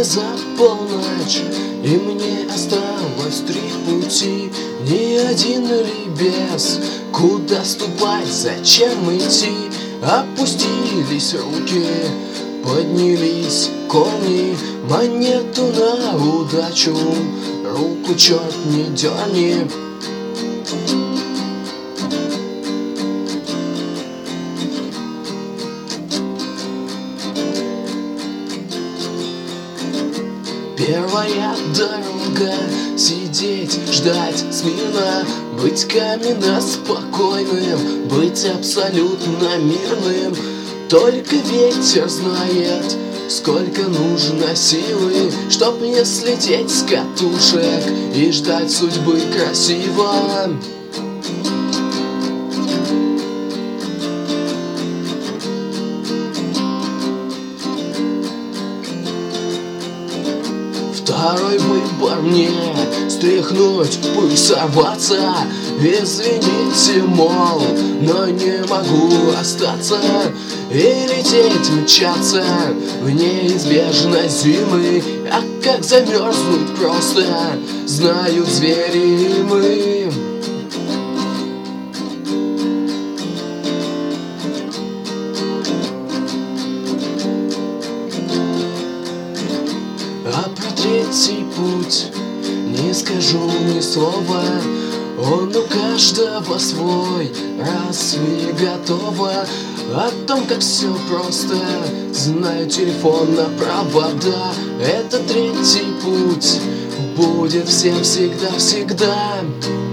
Время за полночь, и мне осталось 3 пути. Ни один ли без, куда ступать, зачем идти? Опустились руки, поднялись корни, монету на удачу, руку черт не дерни. Первая дорога — сидеть, ждать смирно, быть каменно спокойным, быть абсолютно мирным. Только ветер знает, сколько нужно силы, чтоб не слететь с катушек и ждать судьбы красиво. Второй выбор мне — стряхнуть пыль, сорваться. Извините, мол, но не могу остаться и лететь, мчаться в неизбежность зимы. А как замерзнуть просто, знают звери и мы. А про третий путь не скажу ни слова, он у каждого свой, разве готова? О том, как все просто, знаю телефон на провода. Это третий путь будет всем всегда-всегда.